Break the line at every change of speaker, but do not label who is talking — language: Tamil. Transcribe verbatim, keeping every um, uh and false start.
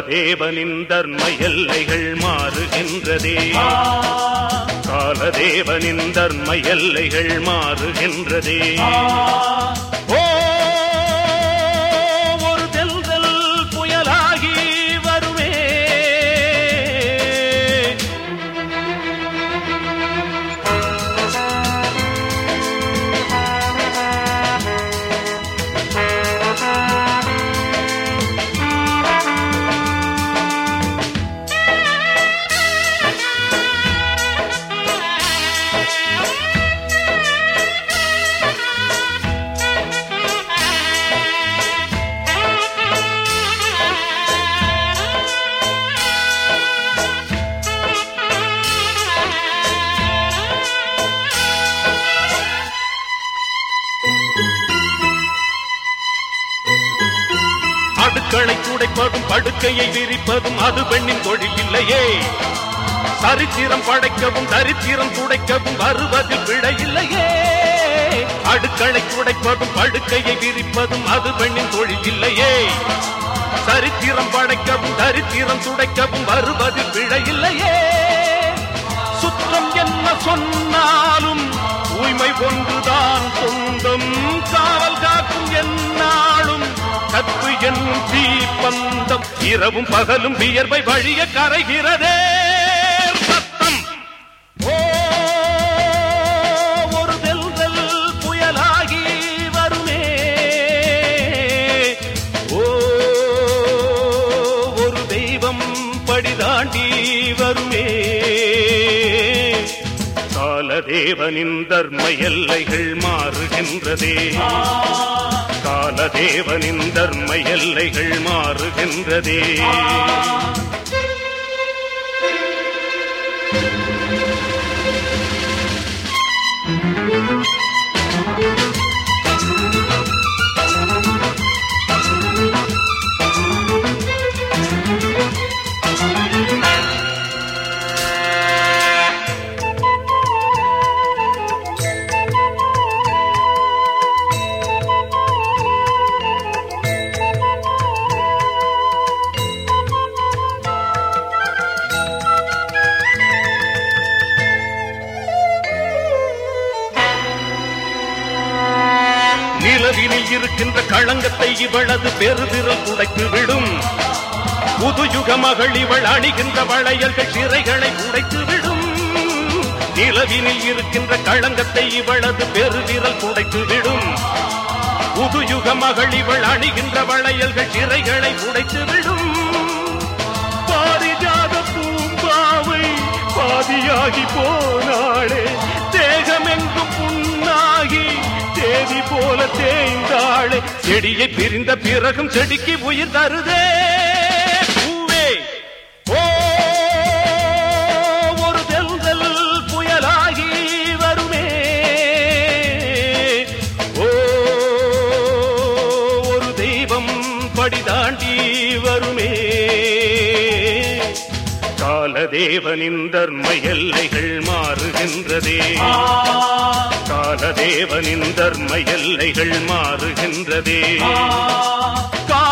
காலதேவனின் தர்ம எல்லைகள் மாறுகின்றதே, காலதேவனின் தர்ம எல்லைகள் மாறுகின்றதே. ஓ ஒரு தெல்தல் புயலாகி வருமே, அடுக்களை துடைப்பதும் படுக்கையை விரிப்பதும் அது பெண்ணின் தொழில் இல்லையே. சரித்திரம் படைக்கவும் தரித்திரம் துடைக்கவும் வருவதில் பிழை இல்லையே. அடுக்களை துடைப்பதும் படுக்கையை விரிப்பதும் அது பெண்ணின் தொழில் இல்லையே. சரித்திரம் படைக்கவும் தரித்திரம் துடைக்கவும் வருவதில் பிழை இல்லையே. சுற்றம் என்ன சொன்னாலும் தூய்மை ஒன்றுதான் சொந்தம், காவல் காக்கும் என்னாலும் கற்பு என்னும் தீப்பந்தம், இரவும் பகலும் வியர்வை வழிய கரைகிறதே சத்தம். ஓ ஒரு தெல்தல் புயலாகி வருமே, ஓ ஒரு தெய்வம் படிதாண்டி வருமே. காலதேவனின் தர்ம எல்லைகள் மாறுகின்றதே, காலதேவனின் தர்ம எல்லைகள் மாறுகின்றதே. நிலவினில் இருக்கின்ற களங்கத்தை இவளது பெருவிரல் துடைத்து விடும். புதுயுக மகள் இவள் அணிகின்ற வளையல்கள் சிறைகளை உடைத்து விடும். நிலவினில் இருக்கின்ற களங்கத்தை இவளது பெருவிரல் துடைத்து விடும். புதுயுக மகள் இவள் அணிகின்ற வளையல்கள் சிறைகளை உடைத்து விடும். பாரிஜாத பூம்பாவை பாதியாகி போனாளே, தேகமெங்கும் புண்ணாகி தேதி போல தேய்ந்தாளே. செடியை பிரிந்த பிறகும் செடிக்கு உயிர் தருதே பூவே. ஓ ஒரு தெல்தல் புயலாகி வருமே, ஓ ஒரு தெய்வம் படிதாண்டி வருமே. காலதேவனின் தர்ம எல்லைகள் மாறுகின்றதே, காலதேவனின் தர்ம எல்லைகள் மாறுகின்றதே.